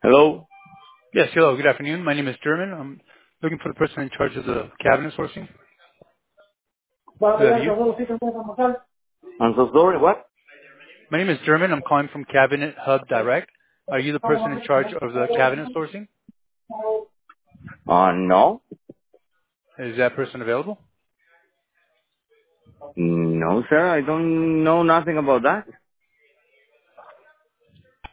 Hello? Yes, hello. Good afternoon. My name is German. I'm looking for the person in charge of the cabinet sourcing. Is that you? I'm so sorry, what? My name is German. I'm calling from Cabinet Hub Direct. Are you the person in charge of the cabinet sourcing? No. Is that person available? No, sir, I don't know nothing about that.